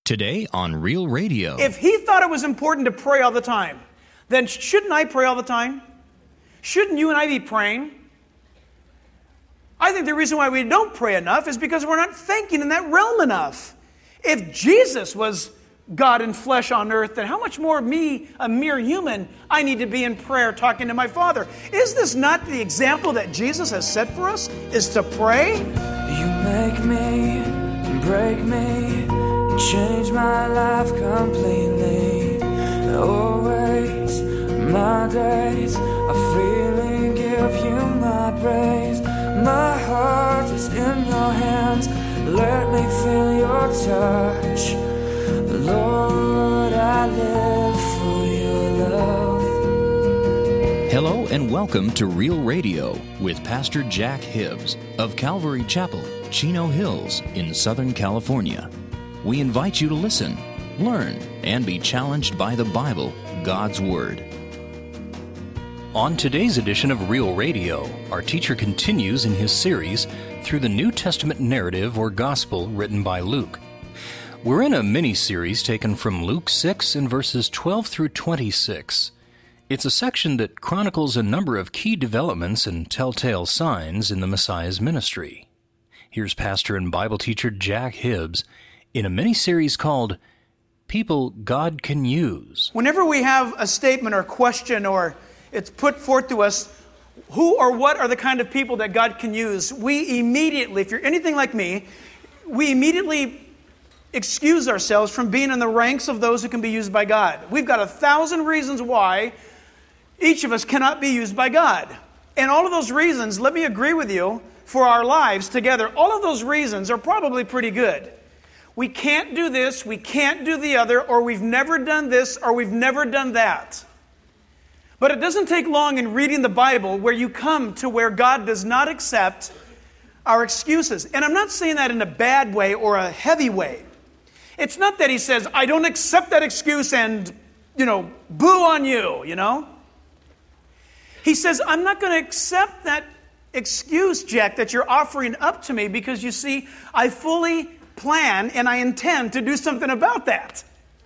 Today on Real Radio. If he thought it was important to pray all the time, then shouldn't I pray all the time? Shouldn't you and I be praying? I think the reason why we don't pray enough is because we're not thinking in that realm enough. If Jesus was God in flesh on earth, then how much more me, a mere human, I need to be in prayer talking to my Father? Is this not the example that Jesus has set for us, is to pray? You make me, break me, change my life completely. Always, my days are freely give you my praise. My heart is in your hands, let me feel your touch. Lord, I live for your love. Hello and welcome to Real Radio with Pastor Jack Hibbs of Calvary Chapel, Chino Hills in Southern California. We invite you to listen, learn, and be challenged by the Bible, God's Word. On today's edition of Real Radio, our teacher continues in his series through the New Testament narrative or gospel written by Luke. We're in a mini-series taken from Luke 6 in verses 12 through 26. It's a section that chronicles a number of key developments and telltale signs in the Messiah's ministry. Here's pastor and Bible teacher Jack Hibbs in a mini-series called People God Can Use. Whenever we have a statement or question or it's put forth to us, who or what are the kind of people that God can use, we immediately, if you're anything like me, we immediately excuse ourselves from being in the ranks of those who can be used by God. We've got 1,000 reasons why each of us cannot be used by God. And all of those reasons, let me agree with you, for our lives together, all of those reasons are probably pretty good. We can't do this, we can't do the other, or we've never done this, or we've never done that. But it doesn't take long in reading the Bible where you come to where God does not accept our excuses. And I'm not saying that in a bad way or a heavy way. It's not that he says, I don't accept that excuse and, boo on you, He says, I'm not going to accept that excuse, Jack, that you're offering up to me because you see, I fully plan and I intend to do something about that.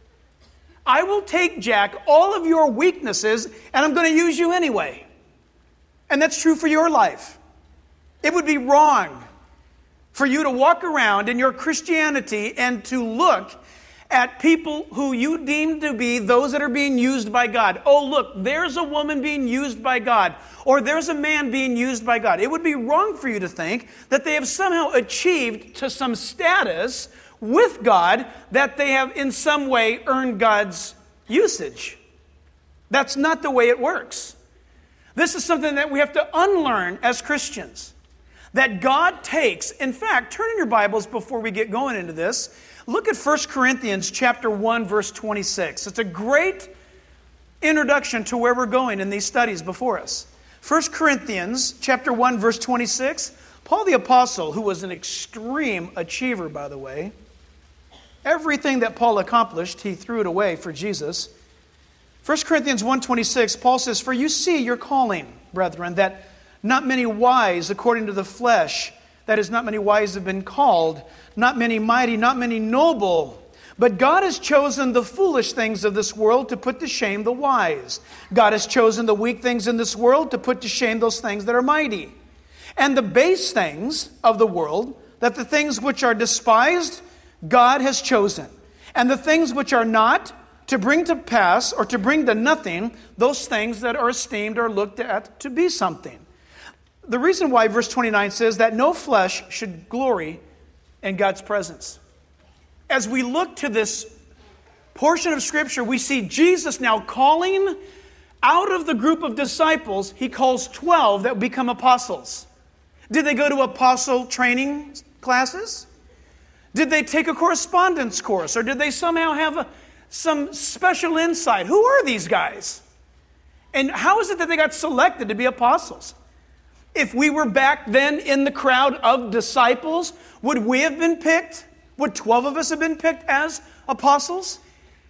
I will take, Jack, all of your weaknesses and I'm going to use you anyway. And that's true for your life. It would be wrong for you to walk around in your Christianity and to look at people who you deem to be those that are being used by God. Oh, look, there's a woman being used by God, or there's a man being used by God. It would be wrong for you to think that they have somehow achieved to some status with God, that they have in some way earned God's usage. That's not the way it works. This is something that we have to unlearn as Christians. That God takes, in fact, turn in your Bibles before we get going into this. Look at 1 Corinthians chapter 1, verse 26. It's a great introduction to where we're going in these studies before us. 1 Corinthians chapter 1, verse 26. Paul the Apostle, who was an extreme achiever, by the way, everything that Paul accomplished, he threw it away for Jesus. 1 Corinthians 1:26, Paul says, For you see your calling, brethren, that not many wise according to the flesh, that is, not many wise have been called, not many mighty, not many noble. But God has chosen the foolish things of this world to put to shame the wise. God has chosen the weak things in this world to put to shame those things that are mighty. And the base things of the world, that the things which are despised, God has chosen. And the things which are not, to bring to pass or to bring to nothing, those things that are esteemed or looked at to be something. The reason why verse 29 says that no flesh should glory in God's presence. As we look to this portion of Scripture, we see Jesus now calling out of the group of disciples, he calls 12 that become apostles. Did they go to apostle training classes? Did they take a correspondence course? Or did they somehow have some special insight? Who are these guys? And how is it that they got selected to be apostles? If we were back then in the crowd of disciples, would we have been picked? Would 12 of us have been picked as apostles?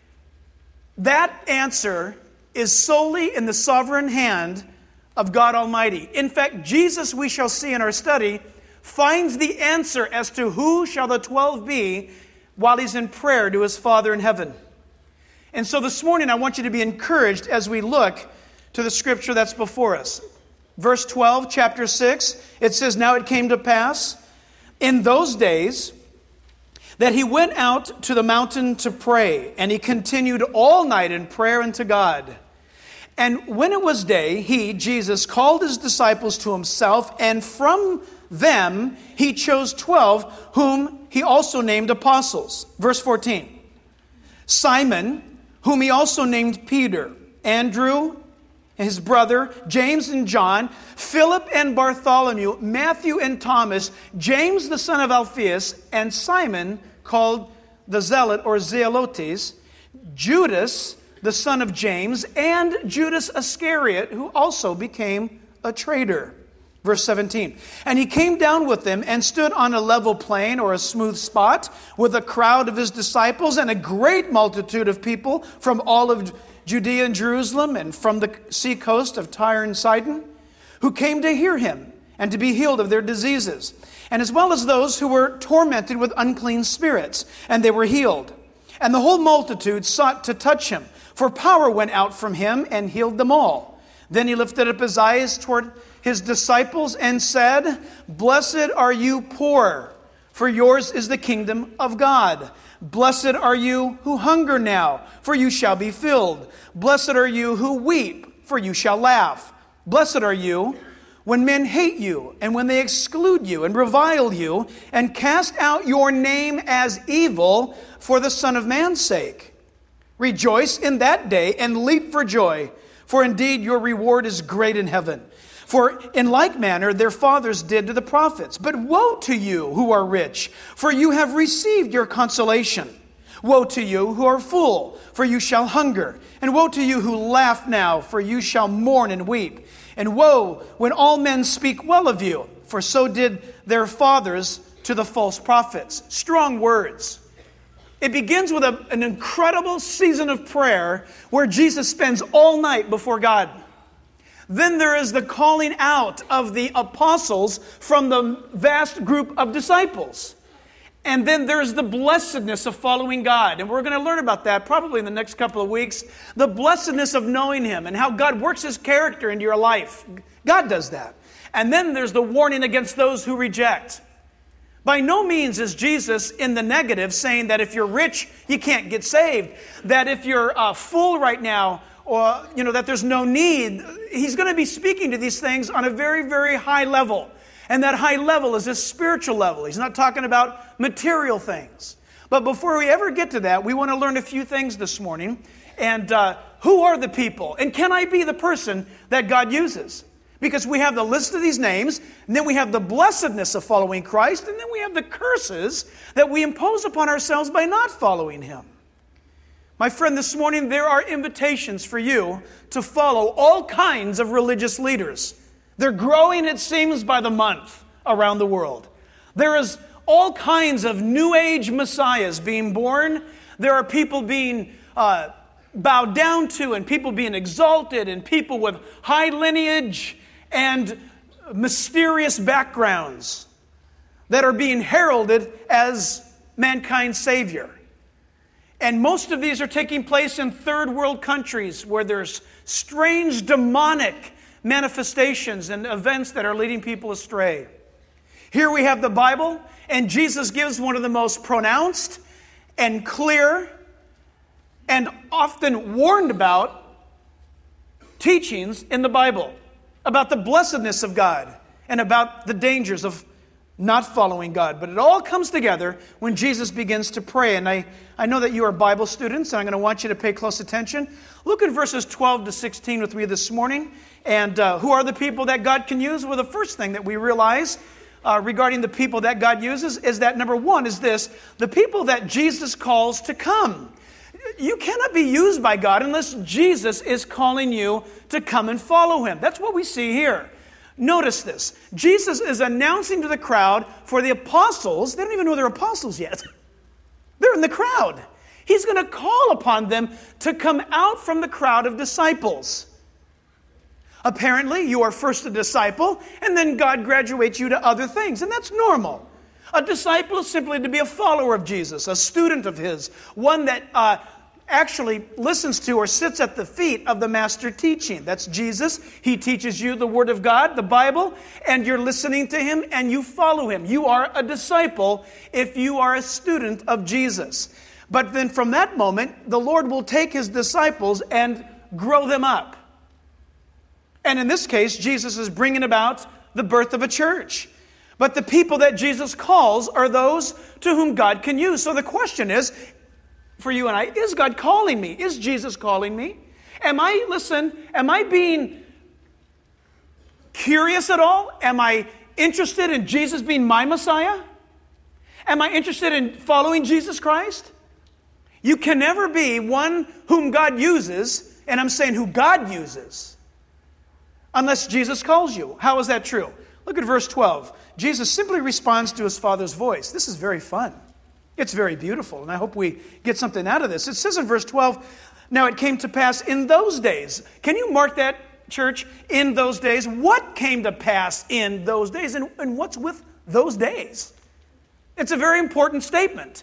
That answer is solely in the sovereign hand of God Almighty. In fact, Jesus, we shall see in our study, finds the answer as to who shall the 12 be while he's in prayer to his Father in heaven. And so this morning I want you to be encouraged as we look to the scripture that's before us. Verse 12, chapter 6, it says, "Now it came to pass in those days that he went out to the mountain to pray, and he continued all night in prayer unto God. And when it was day, he, Jesus, called his disciples to himself, and from them he chose 12, whom he also named apostles." Verse 14, "Simon, whom he also named Peter, Andrew, his brother, James and John, Philip and Bartholomew, Matthew and Thomas, James the son of Alphaeus, and Simon called the Zealot or Zealotes, Judas the son of James, and Judas Iscariot, who also became a traitor." Verse 17, "And he came down with them and stood on a level plain or a smooth spot with a crowd of his disciples and a great multitude of people from all of Judea and Jerusalem and from the sea coast of Tyre and Sidon, who came to hear him and to be healed of their diseases, and as well as those who were tormented with unclean spirits, and they were healed. And the whole multitude sought to touch him, for power went out from him and healed them all. Then he lifted up his eyes toward his disciples and said, Blessed are you poor, for yours is the kingdom of God. Blessed are you who hunger now, for you shall be filled. Blessed are you who weep, for you shall laugh. Blessed are you when men hate you, and when they exclude you, and revile you, and cast out your name as evil for the Son of Man's sake. Rejoice in that day, and leap for joy, for indeed your reward is great in heaven. For in like manner their fathers did to the prophets. But woe to you who are rich, for you have received your consolation. Woe to you who are full, for you shall hunger. And woe to you who laugh now, for you shall mourn and weep. And woe when all men speak well of you, for so did their fathers to the false prophets. Strong words. It begins with an incredible season of prayer where Jesus spends all night before God. Then there is the calling out of the apostles from the vast group of disciples. And then there's the blessedness of following God. And we're going to learn about that probably in the next couple of weeks. The blessedness of knowing Him and how God works His character into your life. God does that. And then there's the warning against those who reject. By no means is Jesus in the negative saying that if you're rich, you can't get saved. That if you're full right now, or that there's no need. He's going to be speaking to these things on a very, very high level. And that high level is a spiritual level. He's not talking about material things. But before we ever get to that, we want to learn a few things this morning. And who are the people? And can I be the person that God uses? Because we have the list of these names, and then we have the blessedness of following Christ, and then we have the curses that we impose upon ourselves by not following Him. My friend, this morning there are invitations for you to follow all kinds of religious leaders. They're growing, it seems, by the month around the world. There is all kinds of New Age messiahs being born. There are people being bowed down to, and people being exalted, and people with high lineage and mysterious backgrounds that are being heralded as mankind's Savior. And most of these are taking place in third world countries where there's strange demonic manifestations and events that are leading people astray. Here we have the Bible, and Jesus gives one of the most pronounced and clear and often warned about teachings in the Bible about the blessedness of God and about the dangers of not following God. But it all comes together when Jesus begins to pray. And I know that you are Bible students, and I'm going to want you to pay close attention. Look at verses 12 to 16 with me this morning. And who are the people that God can use? Well, the first thing that we realize regarding the people that God uses is that, number one, is this: the people that Jesus calls to come. You cannot be used by God unless Jesus is calling you to come and follow Him. That's what we see here. Notice this. Jesus is announcing to the crowd for the apostles. They don't even know they're apostles yet. They're in the crowd. He's going to call upon them to come out from the crowd of disciples. Apparently, you are first a disciple, and then God graduates you to other things, and that's normal. A disciple is simply to be a follower of Jesus, a student of His, one that actually listens to or sits at the feet of the master teaching. That's Jesus. He teaches you the Word of God, the Bible, and you're listening to Him and you follow Him. You are a disciple if you are a student of Jesus. But then from that moment, the Lord will take His disciples and grow them up. And in this case, Jesus is bringing about the birth of a church. But the people that Jesus calls are those to whom God can use. So the question is, for you and I, is God calling me? Is Jesus calling me? Am I being curious at all? Am I interested in Jesus being my Messiah? Am I interested in following Jesus Christ? You can never be one whom God uses, and I'm saying who God uses, unless Jesus calls you. How is that true? Look at verse 12. Jesus simply responds to His Father's voice. This is very fun. It's very beautiful, and I hope we get something out of this. It says in verse 12, now it came to pass in those days. Can you mark that, church? In those days. What came to pass in those days, and what's with those days? It's a very important statement.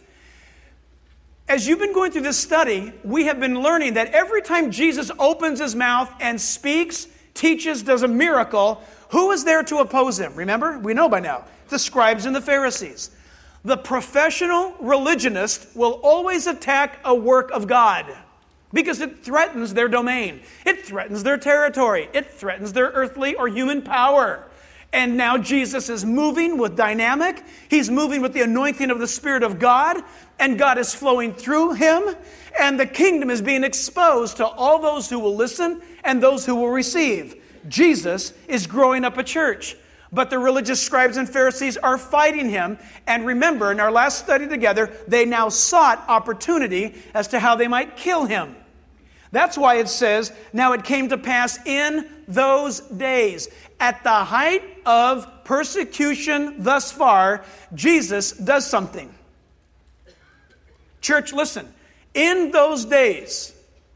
As you've been going through this study, we have been learning that every time Jesus opens His mouth and speaks, teaches, does a miracle, who is there to oppose Him? Remember? We know by now. The scribes and the Pharisees. The professional religionist will always attack a work of God because it threatens their domain. It threatens their territory. It threatens their earthly or human power. And now Jesus is moving with dynamic. He's moving with the anointing of the Spirit of God, and God is flowing through Him, and the kingdom is being exposed to all those who will listen and those who will receive. Jesus is growing up a church. But the religious scribes and Pharisees are fighting Him. And remember, in our last study together, they now sought opportunity as to how they might kill Him. That's why it says, now it came to pass in those days. At the height of persecution thus far, Jesus does something. Church, listen. In those days,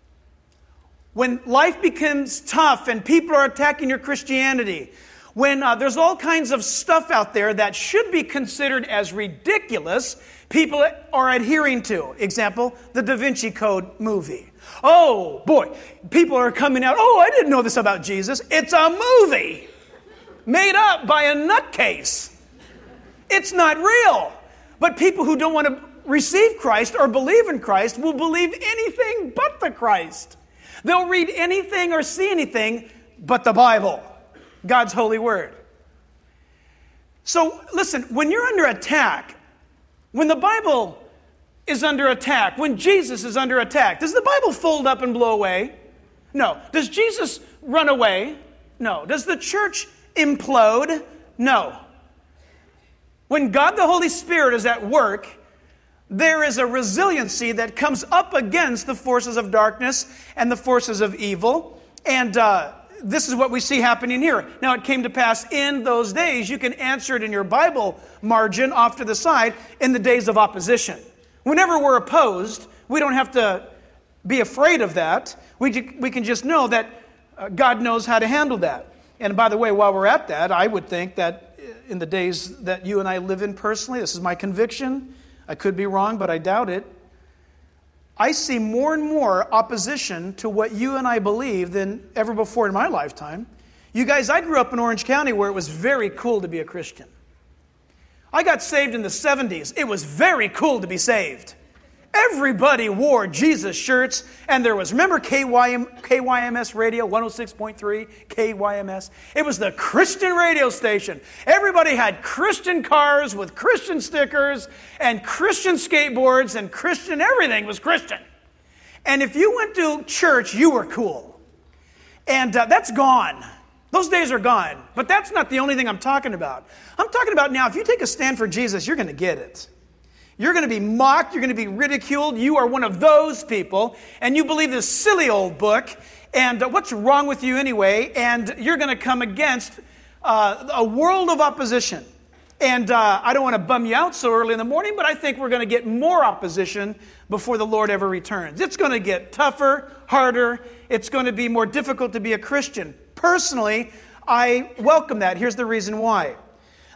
when life becomes tough and people are attacking your Christianity, when there's all kinds of stuff out there that should be considered as ridiculous, people are adhering to. Example, the Da Vinci Code movie. Oh, boy, people are coming out, oh, I didn't know this about Jesus. It's a movie made up by a nutcase. It's not real. But people who don't want to receive Christ or believe in Christ will believe anything but the Christ. They'll read anything or see anything but the Bible. God's holy word. So listen, when you're under attack, when the Bible is under attack, when Jesus is under attack, does the Bible fold up and blow away? No. Does Jesus run away? No. Does the church implode? No. When God the Holy Spirit is at work, there is a resiliency that comes up against the forces of darkness and the forces of evil. And this is what we see happening here. Now it came to pass in those days. You can answer it in your Bible margin off to the side, in the days of opposition. Whenever we're opposed, we don't have to be afraid of that. We can just know that God knows how to handle that. And by the way, while we're at that, I would think that in the days that you and I live in personally, this is my conviction. I could be wrong, but I doubt it. I see more and more opposition to what you and I believe than ever before in my lifetime. You guys, I grew up in Orange County where it was very cool to be a Christian. I got saved in the 70s. It was very cool to be saved. Everybody wore Jesus shirts, and there was, remember KYMS radio, 106.3 KYMS? It was the Christian radio station. Everybody had Christian cars with Christian stickers and Christian skateboards, and Christian, everything was Christian. And if you went to church, you were cool. And that's gone. Those days are gone. But that's not the only thing I'm talking about. I'm talking about now, if you take a stand for Jesus, you're going to get it. You're going to be mocked. You're going to be ridiculed. You are one of those people, and you believe this silly old book, and what's wrong with you anyway? And you're going to come against a world of opposition. And I don't want to bum you out so early in the morning, but I think we're going to get more opposition before the Lord ever returns. It's going to get tougher, harder. It's going to be more difficult to be a Christian. Personally, I welcome that. Here's the reason why.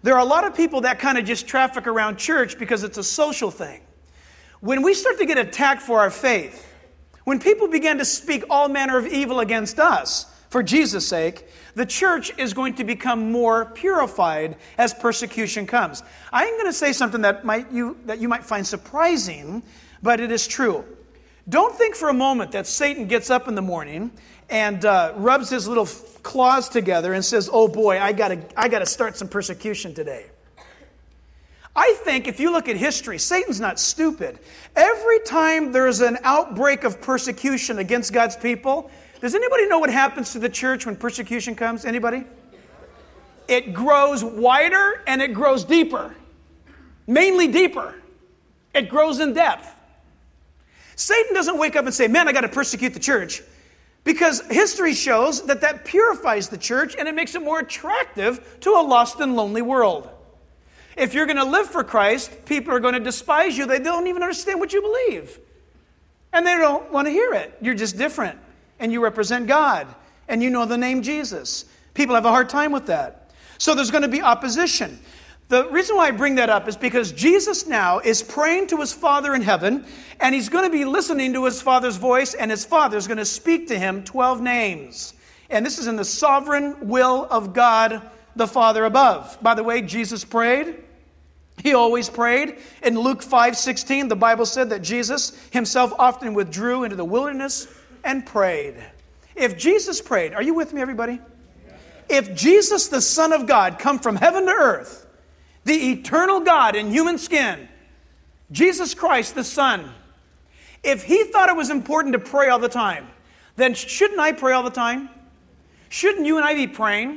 There are a lot of people that kind of just traffic around church because it's a social thing. When we start to get attacked for our faith, when people begin to speak all manner of evil against us, for Jesus' sake, the church is going to become more purified as persecution comes. I'm going to say something that you might find surprising, but it is true. Don't think for a moment that Satan gets up in the morning and rubs his little claws together and says, "Oh boy, I gotta start some persecution today." I think if you look at history, Satan's not stupid. Every time there's an outbreak of persecution against God's people, does anybody know what happens to the church when persecution comes? Anybody? It grows wider and it grows deeper. Mainly deeper. It grows in depth. Satan doesn't wake up and say, "Man, I got to persecute the church." Because history shows that purifies the church and it makes it more attractive to a lost and lonely world. If you're going to live for Christ, people are going to despise you. They don't even understand what you believe. And they don't want to hear it. You're just different. And you represent God. And you know the name Jesus. People have a hard time with that. So there's going to be opposition. The reason why I bring that up is because Jesus now is praying to his Father in heaven, and he's going to be listening to his Father's voice, and his Father is going to speak to him 12 names. And this is in the sovereign will of God the Father above. By the way, Jesus prayed. He always prayed. In Luke 5:16, the Bible said that Jesus himself often withdrew into the wilderness and prayed. If Jesus prayed, are you with me, everybody? If Jesus, the Son of God, come from heaven to earth, the eternal God in human skin, Jesus Christ, the Son, if he thought it was important to pray all the time, then shouldn't I pray all the time? Shouldn't you and I be praying?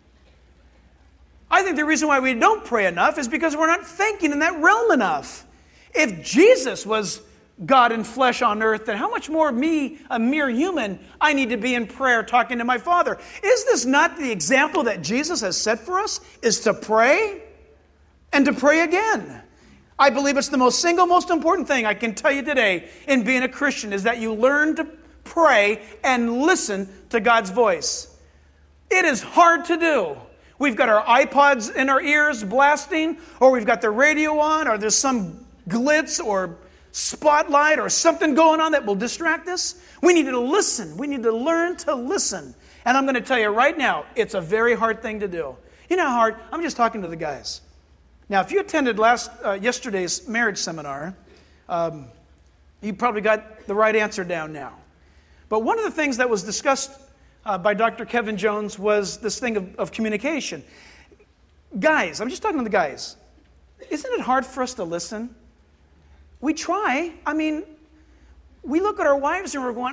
I think the reason why we don't pray enough is because we're not thinking in that realm enough. If Jesus was God in flesh on earth, then how much more me, a mere human, I need to be in prayer talking to my Father? Is this not the example that Jesus has set for us? Is to pray and to pray again. I believe it's the most important thing I can tell you today in being a Christian is that you learn to pray and listen to God's voice. It is hard to do. We've got our iPods in our ears blasting, or we've got the radio on, or there's some glitz or spotlight or something going on that will distract us. We need to listen. We need to learn to listen. And I'm going to tell you right now, it's a very hard thing to do. You know how hard? I'm just talking to the guys. Now, if you attended yesterday's marriage seminar, you probably got the right answer down now. But one of the things that was discussed by Dr. Kevin Jones was this thing of communication. Guys, I'm just talking to the guys. Isn't it hard for us to listen? We try. I mean, we look at our wives and we're going,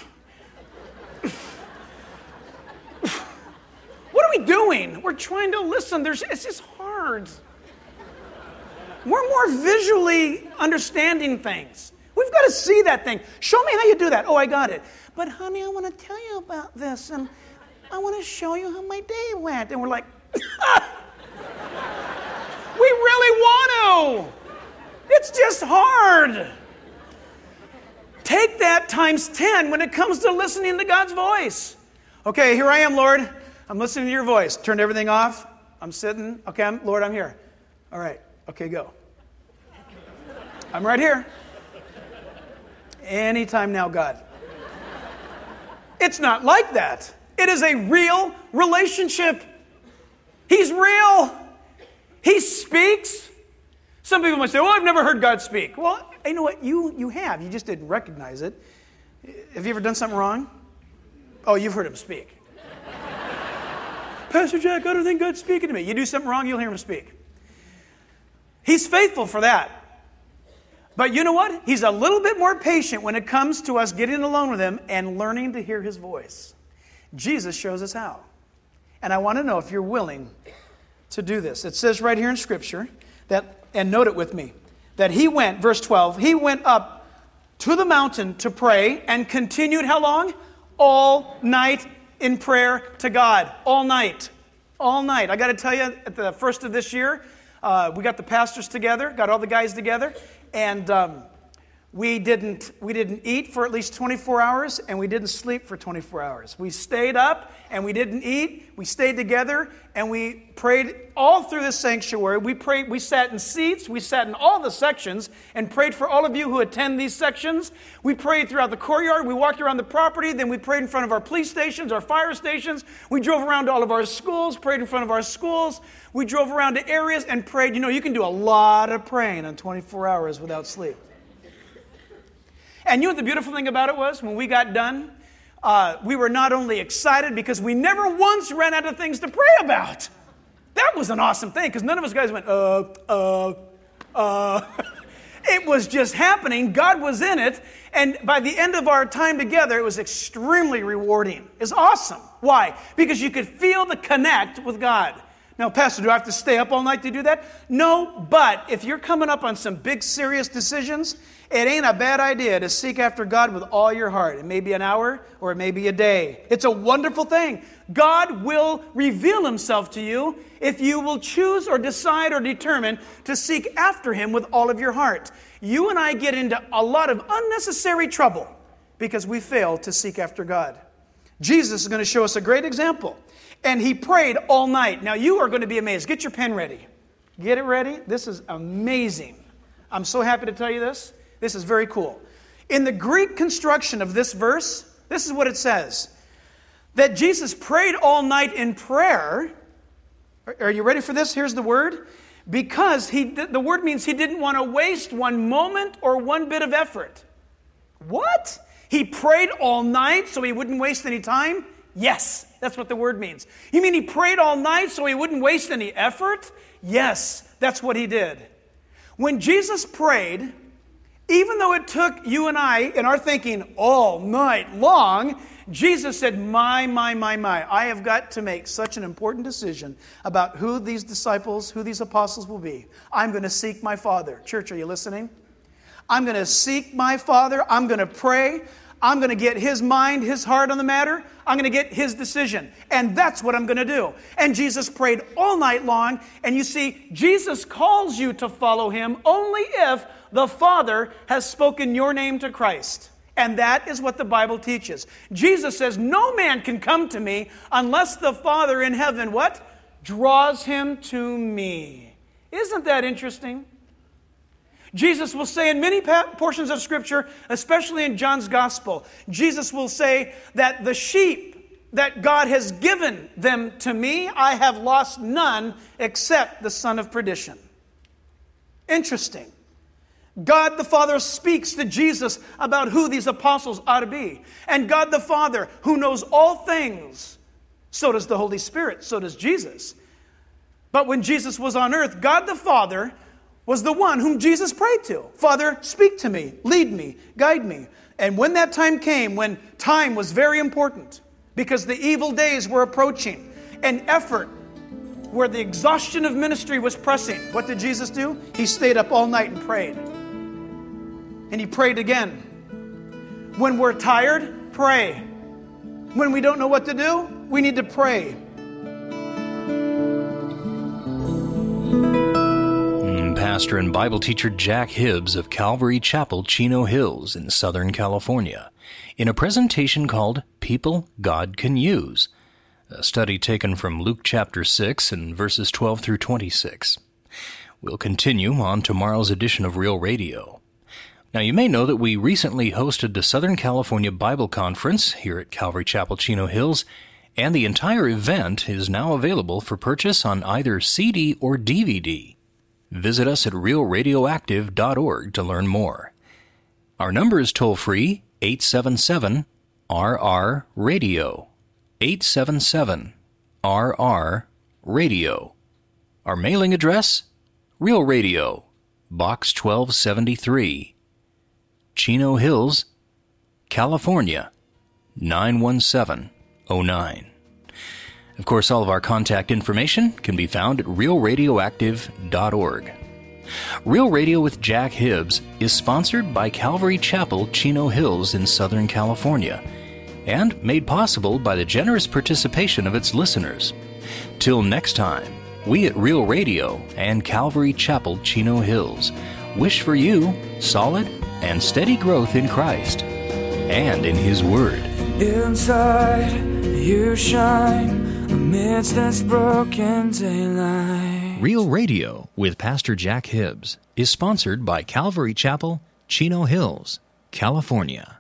what are we doing? We're trying to listen. It's just hard. We're more visually understanding things. We've got to see that thing. Show me how you do that. Oh, I got it. But honey, I want to tell you about this, and I want to show you how my day went. And we're like, we really want to. It's just hard. Take that times 10 when it comes to listening to God's voice. Okay, here I am, Lord. I'm listening to your voice. Turned everything off. I'm sitting. Okay, Lord, I'm here. All right. Okay, go. I'm right here. Anytime now, God. It's not like that. It is a real relationship. He's real. He speaks. Some people might say, "Well, I've never heard God speak." Well, you know what? You have. You just didn't recognize it. Have you ever done something wrong? Oh, you've heard him speak. Pastor Jack, I don't think God's speaking to me. You do something wrong, you'll hear him speak. He's faithful for that. But you know what? He's a little bit more patient when it comes to us getting alone with him and learning to hear his voice. Jesus shows us how. And I want to know if you're willing to do this. It says right here in Scripture, that, and note it with me, that he went, verse 12, he went up to the mountain to pray and continued how long? All night in prayer to God. All night. All night. I got to tell you, at the first of this year, we got the pastors together, got all the guys together, and We didn't eat for at least 24 hours, and we didn't sleep for 24 hours. We stayed up, and we didn't eat. We stayed together, and we prayed all through the sanctuary. We sat in seats. We sat in all the sections and prayed for all of you who attend these sections. We prayed throughout the courtyard. We walked around the property. Then we prayed in front of our police stations, our fire stations. We drove around to all of our schools, prayed in front of our schools. We drove around to areas and prayed. You can do a lot of praying in 24 hours without sleep. And you know what the beautiful thing about it was? When we got done, we were not only excited because we never once ran out of things to pray about. That was an awesome thing because none of us guys went, It was just happening. God was in it. And by the end of our time together, it was extremely rewarding. It's awesome. Why? Because you could feel the connect with God. Now, Pastor, do I have to stay up all night to do that? No, but if you're coming up on some big, serious decisions, it ain't a bad idea to seek after God with all your heart. It may be an hour or it may be a day. It's a wonderful thing. God will reveal himself to you if you will choose or decide or determine to seek after him with all of your heart. You and I get into a lot of unnecessary trouble because we fail to seek after God. Jesus is going to show us a great example. And he prayed all night. Now, you are going to be amazed. Get your pen ready. Get it ready. This is amazing. I'm so happy to tell you this. This is very cool. In the Greek construction of this verse, this is what it says. That Jesus prayed all night in prayer. Are you ready for this? Here's the word. Because the word means he didn't want to waste one moment or one bit of effort. What? He prayed all night so he wouldn't waste any time? Yes, that's what the word means. You mean he prayed all night so he wouldn't waste any effort? Yes, that's what he did. When Jesus prayed, even though it took you and I, in our thinking, all night long, Jesus said, my, I have got to make such an important decision about who these disciples, who these apostles will be. I'm going to seek my Father. Church, are you listening? I'm going to seek my Father. I'm going to pray. I'm going to get his mind, his heart on the matter. I'm going to get his decision. And that's what I'm going to do. And Jesus prayed all night long. And you see, Jesus calls you to follow him only if the Father has spoken your name to Christ. And that is what the Bible teaches. Jesus says, no man can come to me unless the Father in heaven, what? Draws him to me. Isn't that interesting? Jesus will say in many portions of Scripture, especially in John's Gospel, Jesus will say that the sheep that God has given them to me, I have lost none except the son of perdition. Interesting. God the Father speaks to Jesus about who these apostles ought to be. And God the Father, who knows all things, so does the Holy Spirit, so does Jesus. But when Jesus was on earth, God the Father was the one whom Jesus prayed to. Father, speak to me, lead me, guide me. And when that time came, when time was very important, because the evil days were approaching, and effort, where the exhaustion of ministry was pressing, what did Jesus do? He stayed up all night and prayed. And he prayed again. When we're tired, pray. When we don't know what to do, we need to pray. Pastor and Bible teacher Jack Hibbs of Calvary Chapel, Chino Hills in Southern California, in a presentation called People God Can Use, a study taken from Luke chapter 6 and verses 12 through 26. We'll continue on tomorrow's edition of Real Radio. Now, you may know that we recently hosted the Southern California Bible Conference here at Calvary Chapel, Chino Hills, and the entire event is now available for purchase on either CD or DVD. Visit us at realradioactive.org to learn more. Our number is toll-free, 877-RR-RADIO, 877-RR-RADIO. Our mailing address, Real Radio, Box 1273, Chino Hills, California, 91709. Of course, all of our contact information can be found at realradioactive.org. Real Radio with Jack Hibbs is sponsored by Calvary Chapel, Chino Hills in Southern California, and made possible by the generous participation of its listeners. Till next time, we at Real Radio and Calvary Chapel, Chino Hills wish for you solid and steady growth in Christ and in His Word. Inside you shine amidst this broken daylight. Real Radio with Pastor Jack Hibbs is sponsored by Calvary Chapel, Chino Hills, California.